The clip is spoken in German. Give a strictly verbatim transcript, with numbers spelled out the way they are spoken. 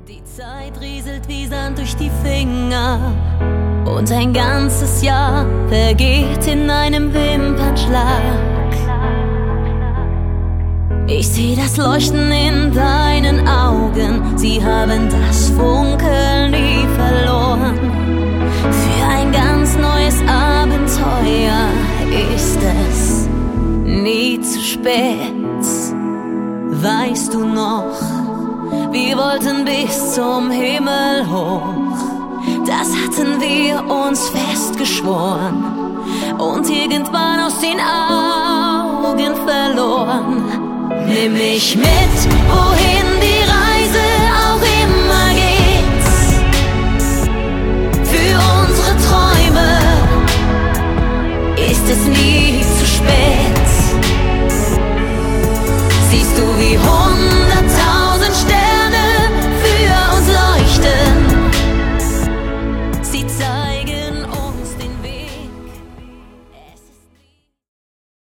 Die Zeit rieselt wie Sand durch die Finger und ein ganzes Jahr vergeht in einem Wimpernschlag. Ich seh das Leuchten in deinen Augen, sie haben das Funkeln nie verloren. Für ein ganz neues Abenteuer ist es nie zu spät. Weißt du noch, wir wollten bis zum Himmel hoch, das hatten wir uns fest geschworen und irgendwann aus den Augen verloren. Nimm mich mit, wohin die